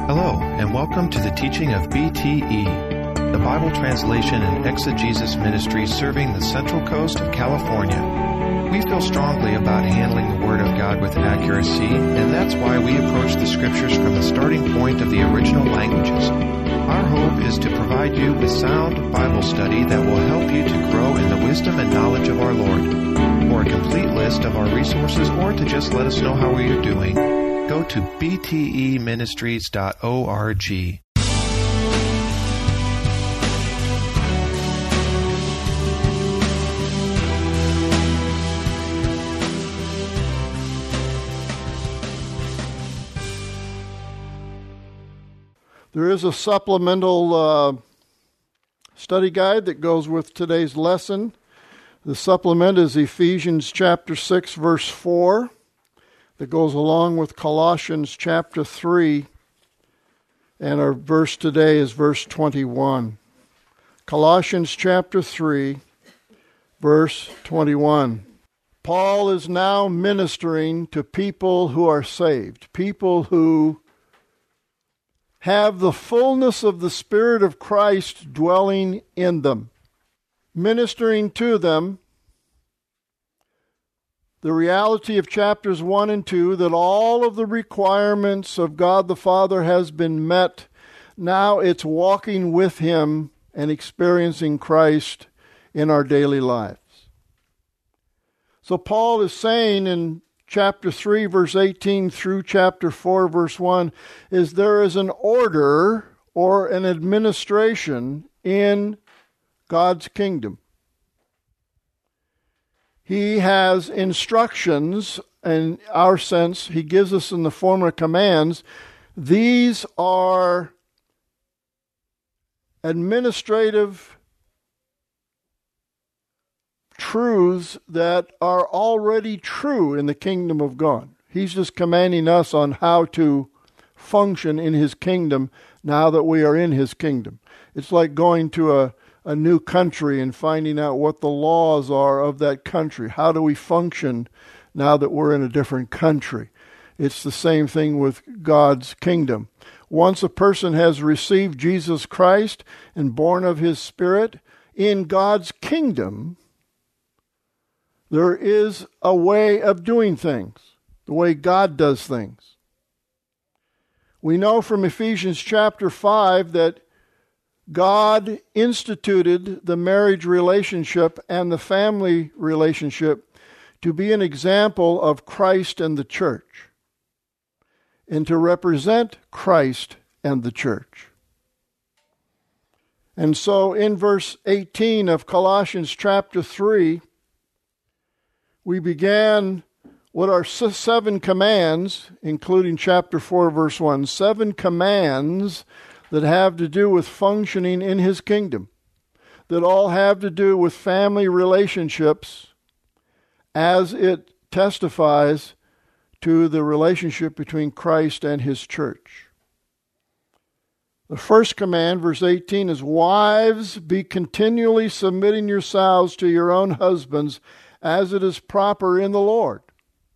Hello, and welcome to the teaching of BTE, the Bible Translation and Exegesis Ministry serving the Central Coast of California. We feel strongly about handling the Word of God with accuracy, and that's why we approach the Scriptures from the starting point of the original languages. Our hope is to provide you with sound Bible study that will help you to grow in the wisdom and knowledge of our Lord. For a complete list of our resources or to just let us know how we are doing, go to bteministries.org. There is a supplemental study guide that goes with today's lesson. The supplement is Ephesians chapter 6, verse 4. That goes along with Colossians chapter 3, and our verse today is verse 21. Colossians chapter 3, verse 21. Paul is now ministering to people who are saved, people who have the fullness of the Spirit of Christ dwelling in them, ministering to them the reality of chapters 1 and 2, that all of the requirements of God the Father has been met. Now it's walking with Him and experiencing Christ in our daily lives. So Paul is saying in chapter 3, verse 18 through chapter 4, verse 1, is there is an order or an administration in God's kingdom. He has instructions, in our sense, He gives us in the form of commands. These are administrative truths that are already true in the kingdom of God. He's just commanding us on how to function in His kingdom now that we are in His kingdom. It's like going to a new country and finding out what the laws are of that country. How do we function now that we're in a different country? It's the same thing with God's kingdom. Once a person has received Jesus Christ and born of His Spirit, in God's kingdom, there is a way of doing things, the way God does things. We know from Ephesians chapter 5 that God instituted the marriage relationship and the family relationship to be an example of Christ and the church, and to represent Christ and the church. And so in verse 18 of Colossians chapter 3, we began what are 7 commands, including chapter 4, verse 1, 7 commands that have to do with functioning in His kingdom, that all have to do with family relationships as it testifies to the relationship between Christ and His church. The first command, verse 18, is, "Wives, be continually submitting yourselves to your own husbands as it is proper in the Lord."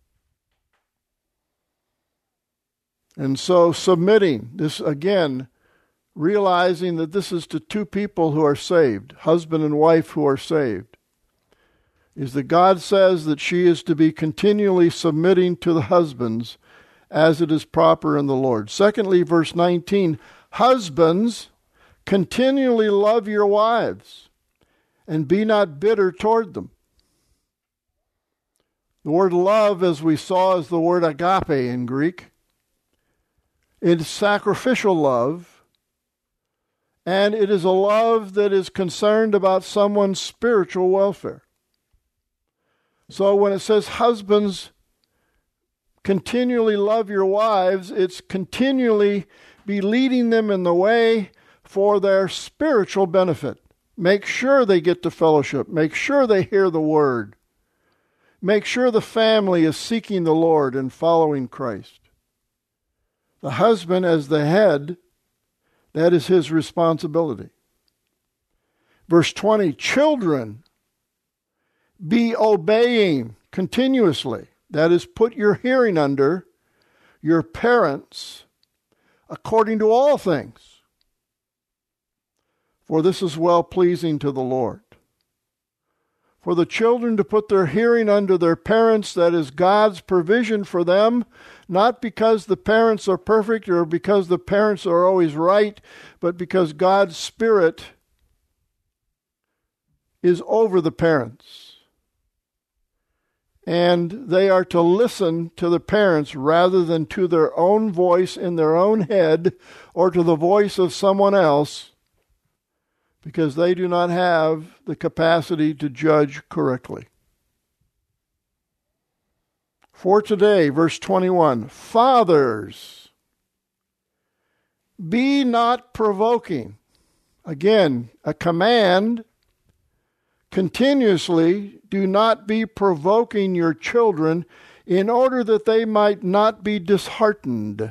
And so submitting, this again, realizing that this is to two people who are saved, husband and wife who are saved, is that God says that she is to be continually submitting to the husbands as it is proper in the Lord. Secondly, verse 19, "Husbands, continually love your wives, and be not bitter toward them." The word love, as we saw, is the word agape in Greek. It's sacrificial love. And it is a love that is concerned about someone's spiritual welfare. So when it says, "Husbands, continually love your wives," it's continually be leading them in the way for their spiritual benefit. Make sure they get to fellowship. Make sure they hear the word. Make sure the family is seeking the Lord and following Christ. The husband, as the head, that is his responsibility. Verse 20, "Children, be obeying continuously." That is, put your hearing under your parents according to all things. For this is well-pleasing to the Lord. For the children to put their hearing under their parents, that is God's provision for them, not because the parents are perfect or because the parents are always right, but because God's Spirit is over the parents. And they are to listen to the parents rather than to their own voice in their own head or to the voice of someone else, because they do not have the capacity to judge correctly. For today, verse 21, fathers, be not provoking. Again, a command. Continuously do not be provoking your children in order that they might not be disheartened.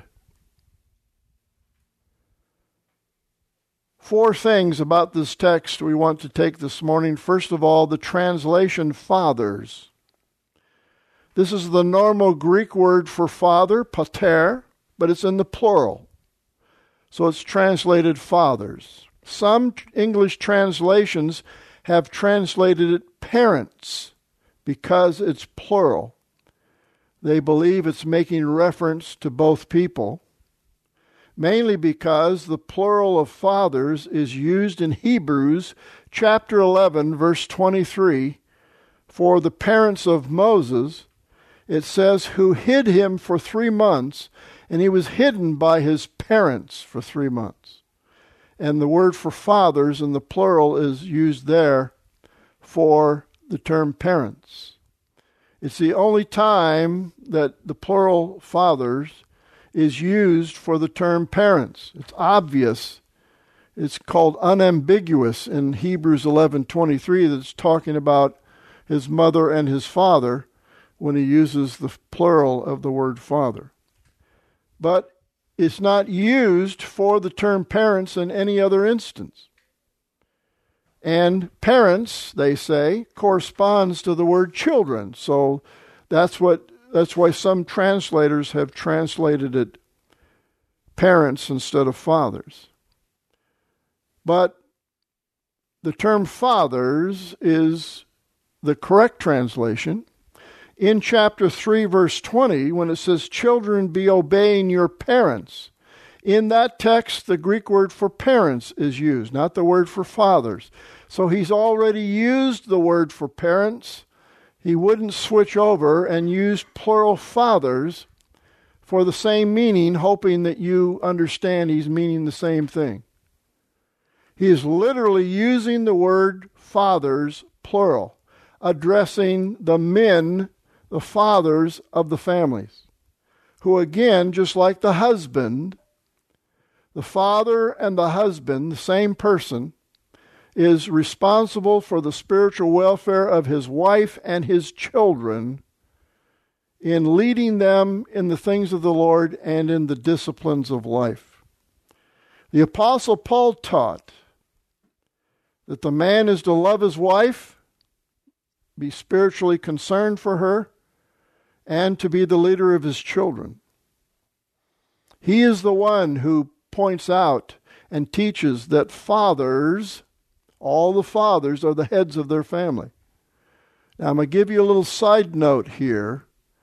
4 things about this text we want to take this morning. First of all, the translation fathers. This is the normal Greek word for father, pater, but it's in the plural. So it's translated fathers. Some English translations have translated it parents because it's plural. They believe it's making reference to both people, mainly because the plural of fathers is used in Hebrews chapter 11, verse 23, for the parents of Moses. It says, who hid him for 3 months, and he was hidden by his parents for 3 months. And the word for fathers in the plural is used there for the term parents. It's the only time that the plural fathers is used for the term parents. It's obvious. It's called unambiguous in Hebrews 11:23 that's talking about his mother and his father when he uses the plural of the word father. But it's not used for the term parents in any other instance. And parents, they say, corresponds to the word children. So that's why some translators have translated it parents instead of fathers. But the term fathers is the correct translation. In chapter 3, verse 20, when it says, children, be obeying your parents, in that text, the Greek word for parents is used, not the word for fathers. So he's already used the word for parents. He wouldn't switch over and use plural fathers for the same meaning, hoping that you understand he's meaning the same thing. He is literally using the word fathers, plural, addressing the men, the fathers of the families, who again, just like the husband, the father and the husband, the same person, is responsible for the spiritual welfare of his wife and his children in leading them in the things of the Lord and in the disciplines of life. The Apostle Paul taught that the man is to love his wife, be spiritually concerned for her, and to be the leader of his children. He is the one who points out and teaches that fathers, all the fathers, are the heads of their family. Now, I'm going to give you a little side note here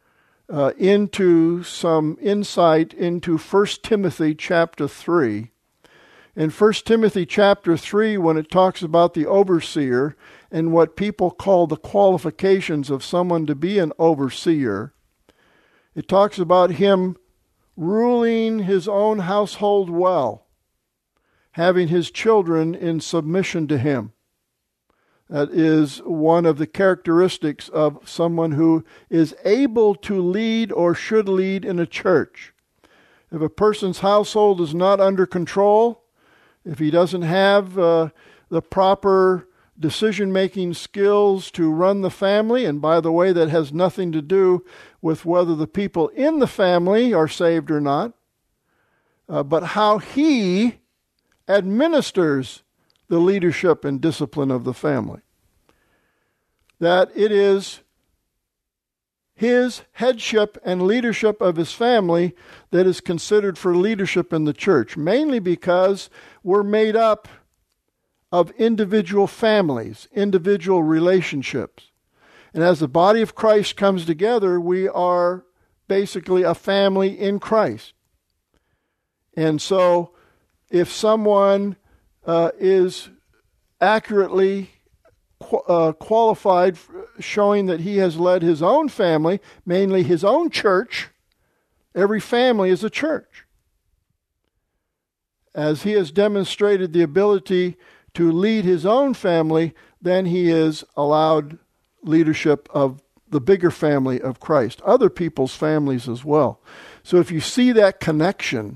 into some insight into 1 Timothy chapter 3. In 1 Timothy chapter 3, when it talks about the overseer and what people call the qualifications of someone to be an overseer, it talks about him ruling his own household well, having his children in submission to him. That is one of the characteristics of someone who is able to lead or should lead in a church. If a person's household is not under control, if he doesn't have the proper decision-making skills to run the family, and by the way, that has nothing to do with whether the people in the family are saved or not, but how he administers the leadership and discipline of the family. That it is his headship and leadership of his family that is considered for leadership in the church, mainly because we're made up of individual families, individual relationships. And as the body of Christ comes together, we are basically a family in Christ. And so if someone is accurately qualified, showing that he has led his own family, mainly his own church, every family is a church. As he has demonstrated the ability to lead his own family, then he is allowed leadership of the bigger family of Christ, other people's families as well. So if you see that connection,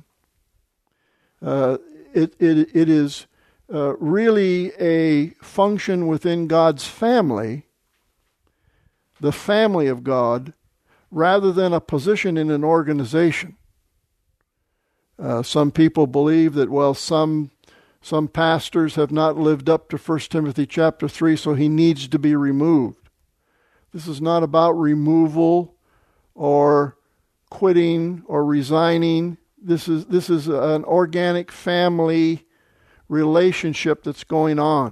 it is really a function within God's family, the family of God, rather than a position in an organization. Some people believe that, well, some pastors have not lived up to 1 Timothy chapter 3, so he needs to be removed. This is not about removal or quitting or resigning. This is an organic family relationship that's going on.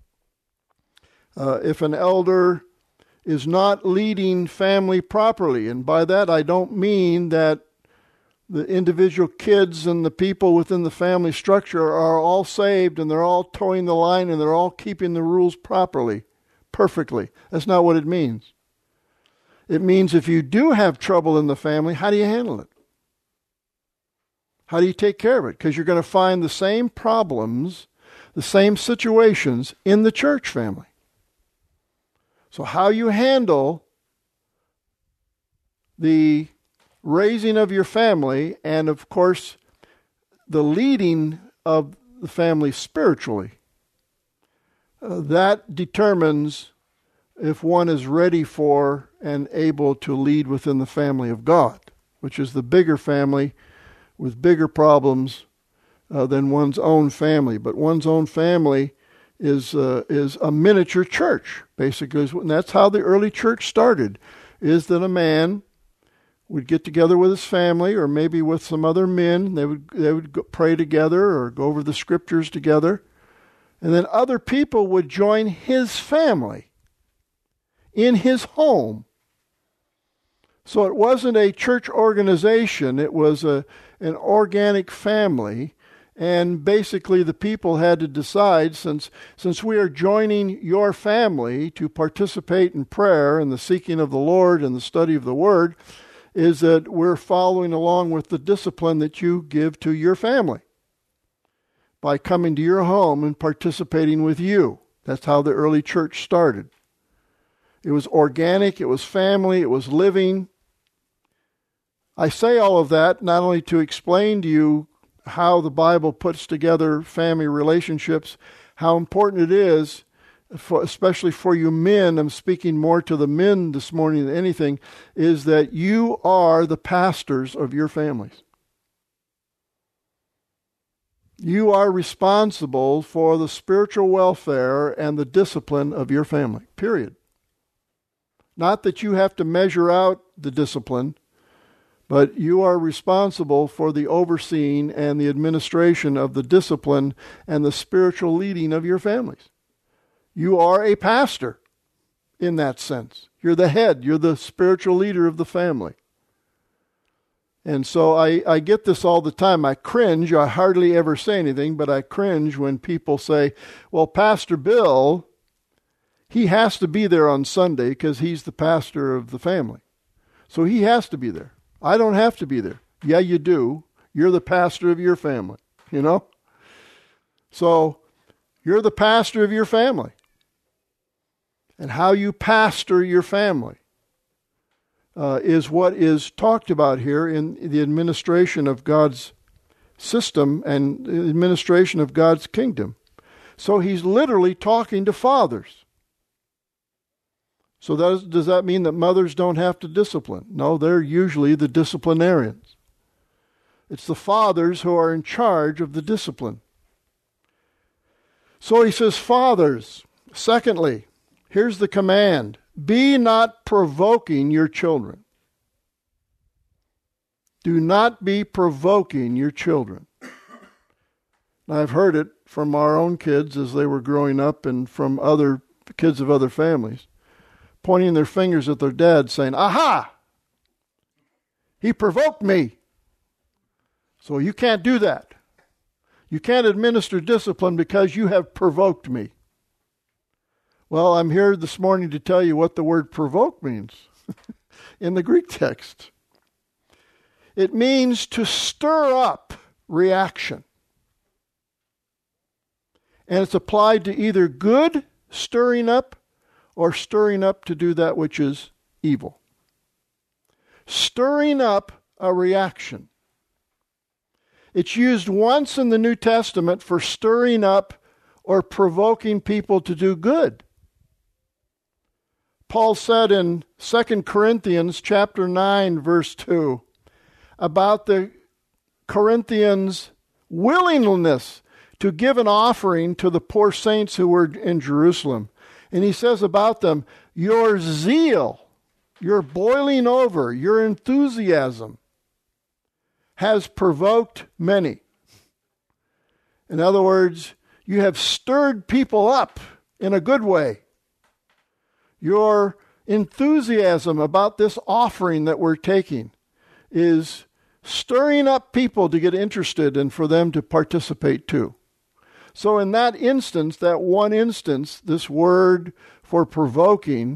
If an elder is not leading family properly, and by that I don't mean that the individual kids and the people within the family structure are all saved and they're all towing the line and they're all keeping the rules properly, perfectly. That's not what it means. It means if you do have trouble in the family, how do you handle it? How do you take care of it? Because you're going to find the same problems, the same situations in the church family. So how you handle the raising of your family and, of course, the leading of the family spiritually, that determines if one is ready for and able to lead within the family of God, which is the bigger family with bigger problems than one's own family. But one's own family is a miniature church, basically. And that's how the early church started, is that a man would get together with his family or maybe with some other men. They would pray together or go over the scriptures together. And then other people would join his family in his home. So it wasn't a church organization. It was an organic family. And basically the people had to decide, since we are joining your family to participate in prayer and the seeking of the Lord and the study of the Word, is that we're following along with the discipline that you give to your family by coming to your home and participating with you. That's how the early church started. It was organic, it was family, it was living. I say all of that not only to explain to you how the Bible puts together family relationships, how important it is, especially for you men, I'm speaking more to the men this morning than anything, is that you are the pastors of your families. You are responsible for the spiritual welfare and the discipline of your family, period. Not that you have to measure out the discipline, but you are responsible for the overseeing and the administration of the discipline and the spiritual leading of your families. You are a pastor in that sense. You're the head. You're the spiritual leader of the family. And so I get this all the time. I cringe. I hardly ever say anything, but I cringe when people say, well, Pastor Bill, he has to be there on Sunday because he's the pastor of the family. So he has to be there. I don't have to be there. Yeah, you do. You're the pastor of your family, you know? So you're the pastor of your family. And how you pastor your family is what is talked about here in the administration of God's system and the administration of God's kingdom. So he's literally talking to fathers. So does that mean that mothers don't have to discipline? No, they're usually the disciplinarians. It's the fathers who are in charge of the discipline. So he says, fathers, secondly, here's the command, Be not provoking your children. Do not be provoking your children. I've heard it from our own kids as they were growing up and from other kids of other families, pointing their fingers at their dad saying, "Aha! He provoked me. So you can't do that. You can't administer discipline because you have provoked me." Well, I'm here this morning to tell you what the word provoke means in the Greek text. It means to stir up reaction. And it's applied to either good stirring up or stirring up to do that which is evil. Stirring up a reaction. It's used once in the New Testament for stirring up or provoking people to do good. Paul said in 2 Corinthians chapter 9, verse 2, about the Corinthians' willingness to give an offering to the poor saints who were in Jerusalem. And he says about them, your zeal, your boiling over, your enthusiasm has provoked many. In other words, you have stirred people up in a good way. Your enthusiasm about this offering that we're taking is stirring up people to get interested and for them to participate too. So in that instance, that one instance, this word for provoking,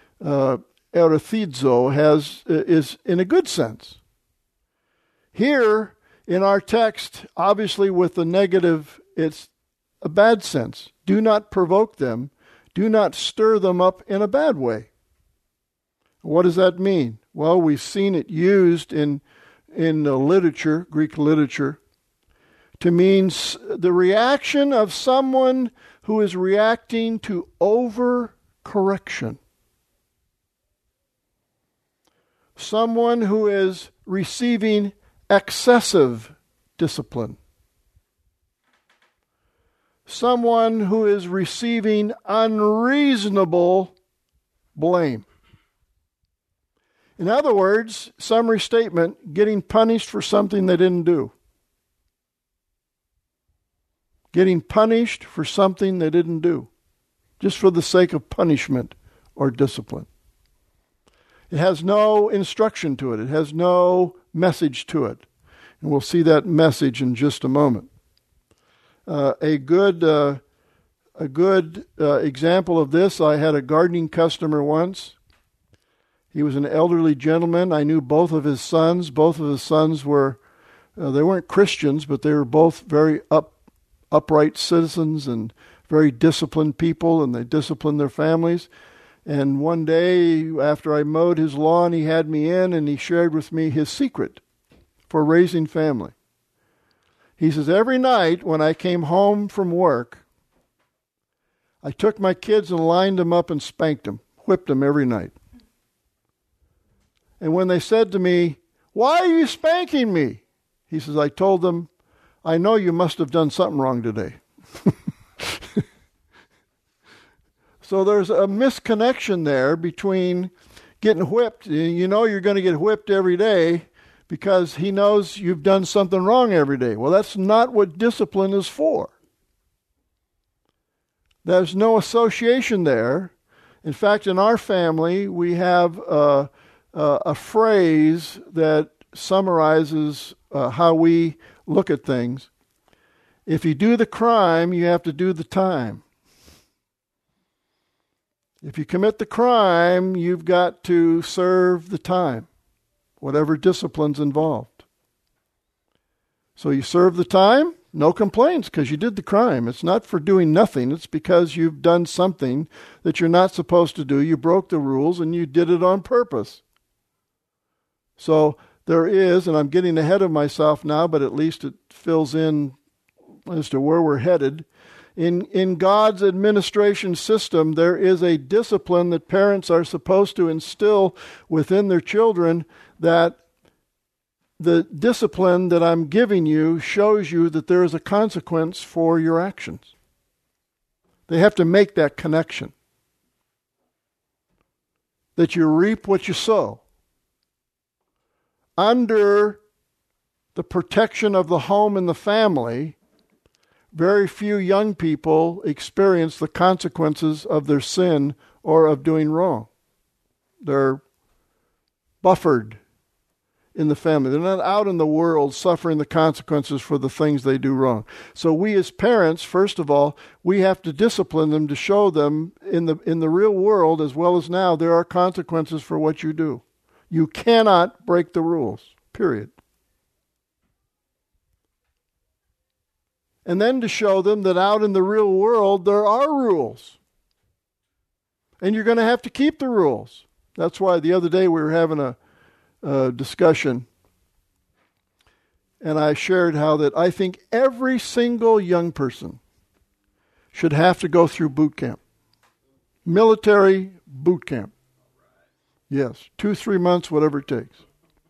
erethizo, is in a good sense. Here in our text, obviously with the negative, it's a bad sense. Do not provoke them. Do not stir them up in a bad way. What does that mean? Well, we've seen it used in literature, Greek literature, to mean the reaction of someone who is reacting to overcorrection. Someone who is receiving excessive discipline. Someone who is receiving unreasonable blame. In other words, summary statement, getting punished for something they didn't do. Getting punished for something they didn't do, just for the sake of punishment or discipline. It has no instruction to it. It has no message to it. And we'll see that message in just a moment. A good example of this, I had a gardening customer once. He was an elderly gentleman. I knew both of his sons. Both of his sons were, they weren't Christians, but they were both very upright citizens and very disciplined people, and they disciplined their families. And one day, after I mowed his lawn, he had me in and he shared with me his secret for raising family. He says, every night when I came home from work, I took my kids and lined them up and spanked them, whipped them every night. And when they said to me, "Why are you spanking me?" He says, I told them, "I know you must have done something wrong today." So there's a misconnection there between getting whipped. You know you're going to get whipped every day because he knows you've done something wrong every day. Well, that's not what discipline is for. There's no association there. In fact, in our family, we have a phrase that summarizes how we look at things. If you do the crime, you have to do the time. If you commit the crime, you've got to serve the time, whatever discipline's involved. So you serve the time, no complaints because you did the crime. It's not for doing nothing. It's because you've done something that you're not supposed to do. You broke the rules and you did it on purpose. So there is, and I'm getting ahead of myself now, but at least it fills in as to where we're headed. In God's administration system, there is a discipline that parents are supposed to instill within their children, that the discipline that I'm giving you shows you that there is a consequence for your actions. They have to make that connection. that you reap what you sow. Under the protection of the home and the family, very few young people experience the consequences of their sin or of doing wrong. They're buffered in the family. They're not out in the world suffering the consequences for the things they do wrong. So we as parents, first of all, we have to discipline them to show them in the real world as well as now, there are consequences for what you do. You cannot break the rules, period. And then to show them that out in the real world, there are rules. And you're going to have to keep the rules. That's why the other day we were having a discussion, and I shared how that I think every single young person should have to go through boot camp. Military boot camp. Yes, 2-3 months, whatever it takes.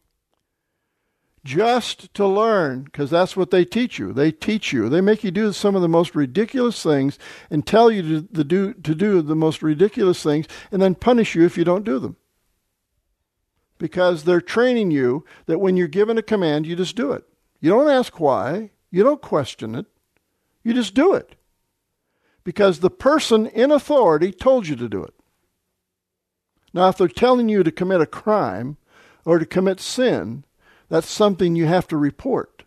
Just to learn, because that's what they teach you. They teach you. They make you do some of the most ridiculous things and tell you to do the most ridiculous things and then punish you if you don't do them. Because they're training you that when you're given a command, you just do it. You don't ask why. You don't question it. You just do it. Because the person in authority told you to do it. Now, if they're telling you to commit a crime or to commit sin, that's something you have to report.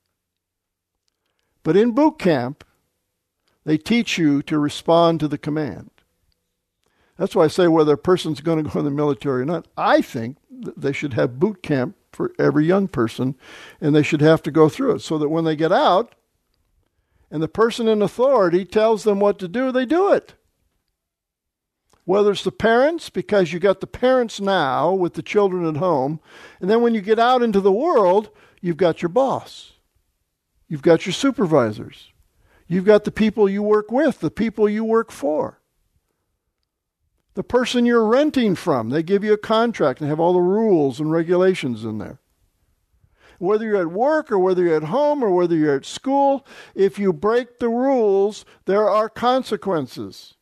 But in boot camp, they teach you to respond to the command. That's why I say whether a person's going to go in the military or not, I think they should have boot camp for every young person, and they should have to go through it so that when they get out and the person in authority tells them what to do, they do it. Whether it's the parents, because you got the parents now with the children at home, and then when you get out into the world, you've got your boss. You've got your supervisors. You've got the people you work with, the people you work for. The person you're renting from, they give you a contract and have all the rules and regulations in there. Whether you're at work or whether you're at home or whether you're at school, if you break the rules, there are consequences.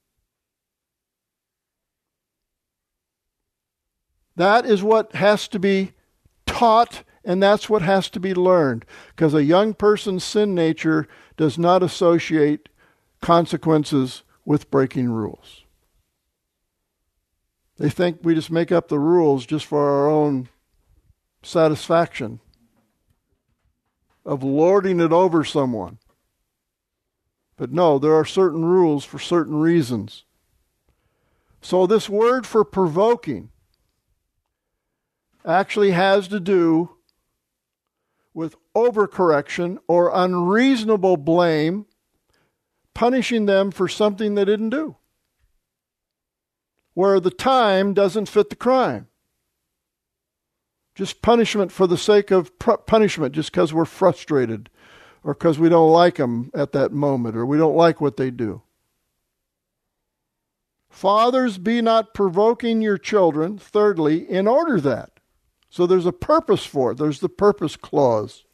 That is what has to be taught, and that's what has to be learned. Because a young person's sin nature does not associate consequences with breaking rules. They think we just make up the rules just for our own satisfaction of lording it over someone. But no, there are certain rules for certain reasons. So this word for provoking actually has to do with overcorrection or unreasonable blame, punishing them for something they didn't do, where the time doesn't fit the crime. Just punishment for the sake of punishment, just because we're frustrated or because we don't like them at that moment or we don't like what they do. Fathers, be not provoking your children, thirdly, in order that. So there's a purpose for it. There's the purpose clause.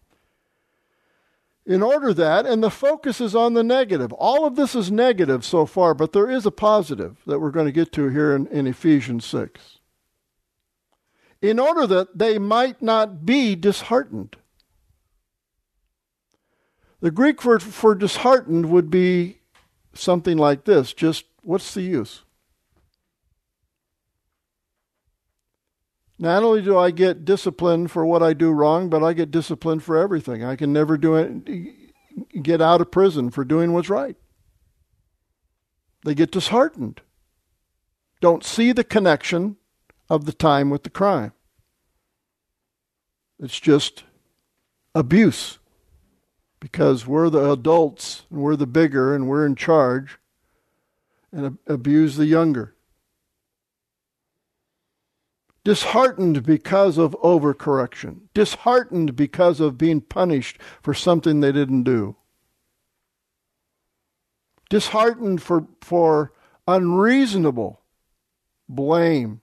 In order that, and the focus is on the negative. All of this is negative so far, but there is a positive that we're going to get to here in Ephesians 6. In order that they might not be disheartened. The Greek word for disheartened would be something like this. Just, what's the use? Not only do I get disciplined for what I do wrong, but I get disciplined for everything. I can never get out of prison for doing what's right. They get disheartened. Don't see the connection of the time with the crime. It's just abuse. Because we're the adults, and we're the bigger, and we're in charge, and abuse the younger. Disheartened because of overcorrection. Disheartened because of being punished for something they didn't do. Disheartened for unreasonable blame.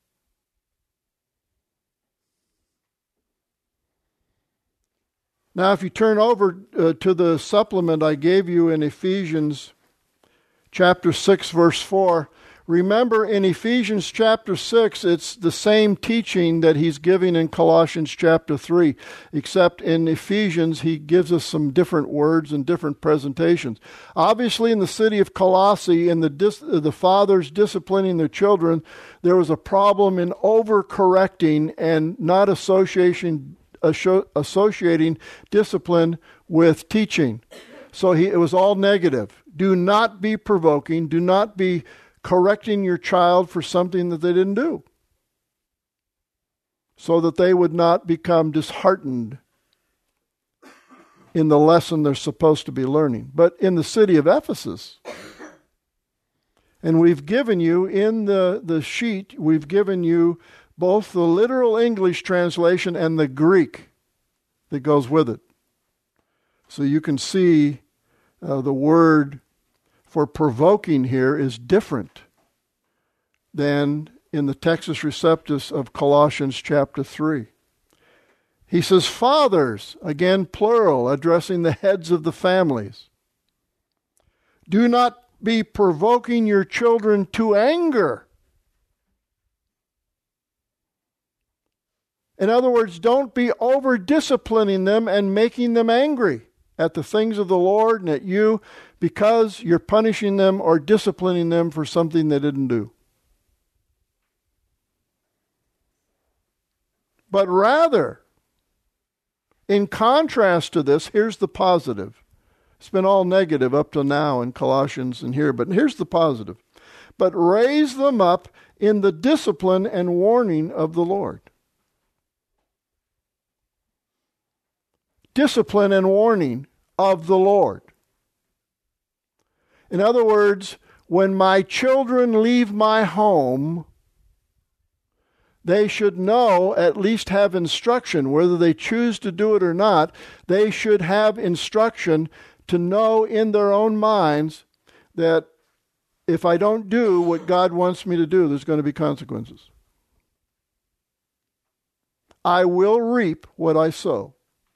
Now, if you turn over to the supplement I gave you in Ephesians chapter 6, verse 4, Remember, in Ephesians chapter 6, it's the same teaching that he's giving in Colossians chapter 3, except in Ephesians, he gives us some different words and different presentations. Obviously, in the city of Colossae, in the fathers disciplining their children, there was a problem in overcorrecting and not associating discipline with teaching. So it was all negative. Do not be provoking. Do not be correcting your child for something that they didn't do, so that they would not become disheartened in the lesson they're supposed to be learning. But in the city of Ephesus, and we've given you in the sheet, we've given you both the literal English translation and the Greek that goes with it. So you can see the word for provoking here is different than in the Textus Receptus of Colossians chapter 3. He says, fathers, again plural, addressing the heads of the families. Do not be provoking your children to anger. In other words, don't be over-disciplining them and making them angry at the things of the Lord and at you because you're punishing them or disciplining them for something they didn't do. But rather, in contrast to this, here's the positive. It's been all negative up to now in Colossians and here, but here's the positive. But raise them up in the discipline and warning of the Lord. Discipline and warning of the Lord. In other words, when my children leave my home, they should know, at least have instruction, whether they choose to do it or not, they should have instruction to know in their own minds that if I don't do what God wants me to do, there's going to be consequences. I will reap what I sow.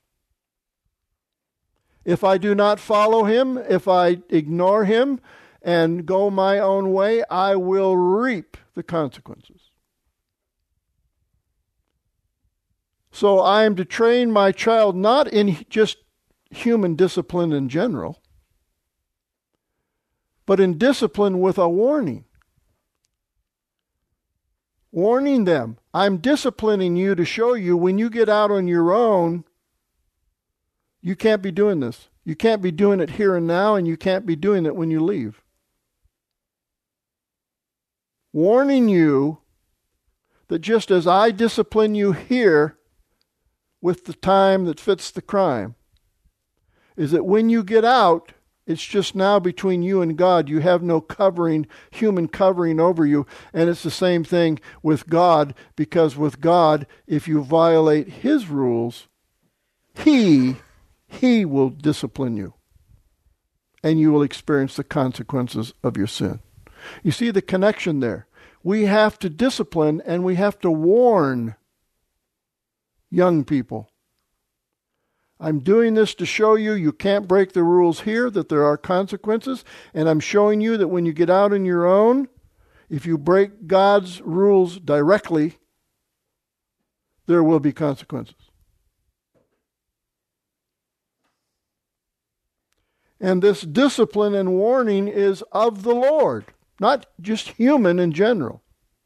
If I do not follow him, if I ignore him and go my own way, I will reap the consequences. So I am to train my child not in just human discipline in general, but in discipline with a warning. Warning them, I'm disciplining you to show you when you get out on your own, you can't be doing this. You can't be doing it here and now, and you can't be doing it when you leave. Warning you that just as I discipline you here with the time that fits the crime, is that when you get out, it's just now between you and God. You have no covering, human covering over you. And it's the same thing with God, because with God, if you violate his rules, he will discipline you. And you will experience the consequences of your sin. You see the connection there. We have to discipline and we have to warn young people. I'm doing this to show you you can't break the rules here, that there are consequences. And I'm showing you that when you get out on your own, if you break God's rules directly, there will be consequences. And this discipline and warning is of the Lord, not just human in general.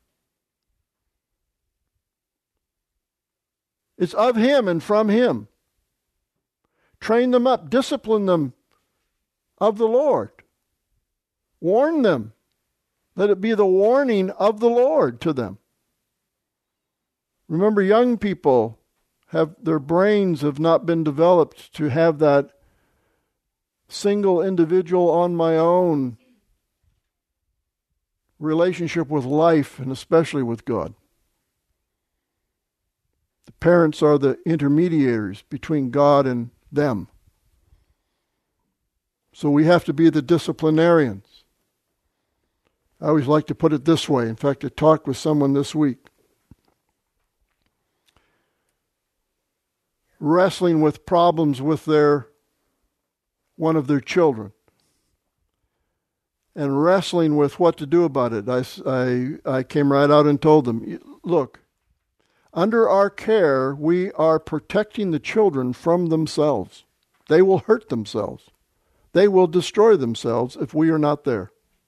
It's of him and from him. Train them up, discipline them of the Lord. Warn them. Let it be the warning of the Lord to them. Remember, young people their brains have not been developed to have that single individual on my own relationship with life, and especially with God. The parents are the intermediaries between God and them. So we have to be the disciplinarians. I always like to put it this way. In fact, I talked with someone this week. Wrestling with problems with one of their children. and wrestling with what to do about it, I came right out and told them, look, under our care, we are protecting the children from themselves. They will hurt themselves. They will destroy themselves if we are not there.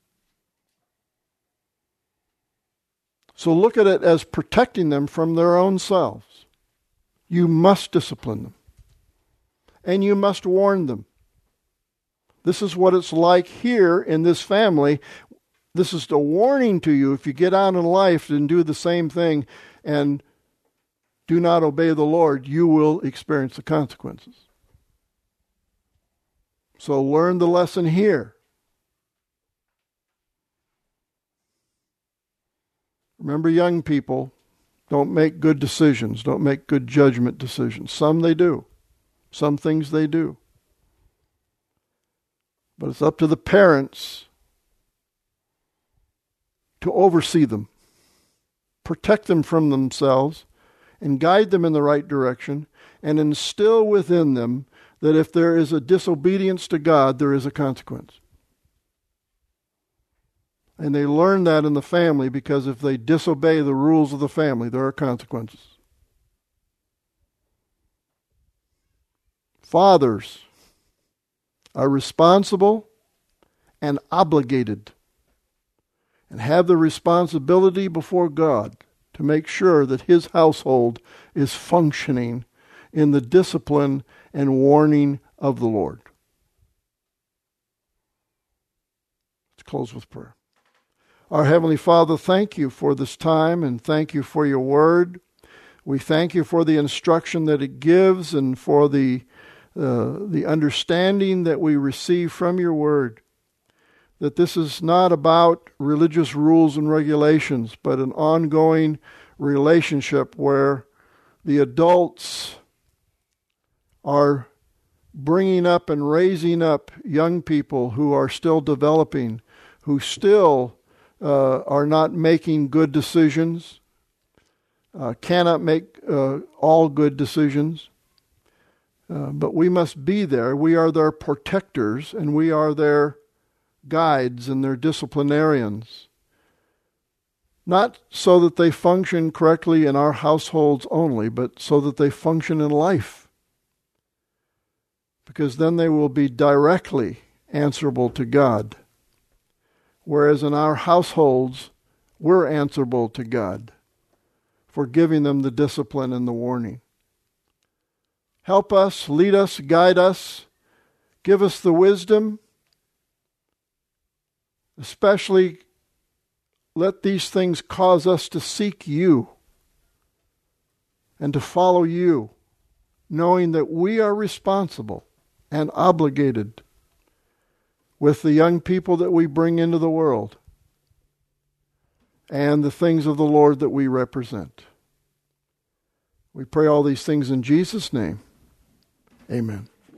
So look at it as protecting them from their own selves. You must discipline them. And you must warn them. This is what it's like here in this family. This is a warning to you. If you get out in life and do the same thing and do not obey the Lord, you will experience the consequences. So learn the lesson here. Remember, young people don't make good decisions, don't make good judgment decisions. Some they do. Some things they do. But it's up to the parents to oversee them, protect them from themselves, and guide them in the right direction, and instill within them that if there is a disobedience to God, there is a consequence. And they learn that in the family, because if they disobey the rules of the family, there are consequences. Fathers are responsible and obligated and have the responsibility before God to make sure that his household is functioning in the discipline and warning of the Lord. Let's close with prayer. Our Heavenly Father, thank you for this time and thank you for your word. We thank you for the instruction that it gives and for the understanding that we receive from your word. That this is not about religious rules and regulations, but an ongoing relationship where the adults are bringing up and raising up young people who are still developing, who still are not making good decisions, cannot make all good decisions. But we must be there. We are their protectors, and we are their guides and their disciplinarians. Not so that they function correctly in our households only, but so that they function in life. Because then they will be directly answerable to God. Whereas in our households, we're answerable to God for giving them the discipline and the warning. Help us, lead us, guide us, give us the wisdom. Especially let these things cause us to seek you and to follow you, knowing that we are responsible and obligated with the young people that we bring into the world and the things of the Lord that we represent. We pray all these things in Jesus' name. Amen.